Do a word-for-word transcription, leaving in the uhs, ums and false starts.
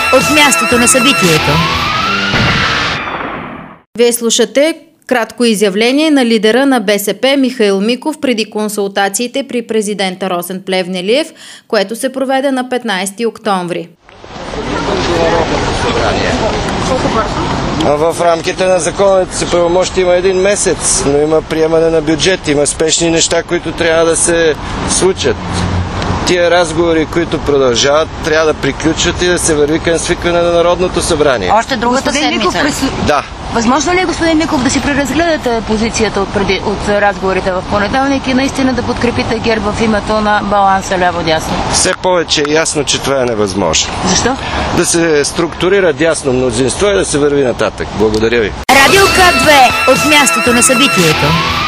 от мястото на събитието. Вие слушате кратко изявление на лидера на БСП Михаил Миков преди консултациите при президента Росен Плевнелиев, което се проведе на петнайсети октомври. В рамките на законните си правомощи има един месец, но има приемане на бюджет, има спешни неща, които трябва да се случат. Тия разговори, които продължават, трябва да приключват и да се върви към свикване на Народното събрание. Още другата седмица? Да. Възможно ли е, господин Миков, да си преразгледате позицията от, преди, от разговорите в понеделник и наистина да подкрепите ГЕРБ в името на баланса ляво-дясно? Все повече е ясно, че това е невъзможно. Защо? Да се структурира дясно мнозинство и да се върви нататък. Благодаря ви. Радио К две от мястото на събитието.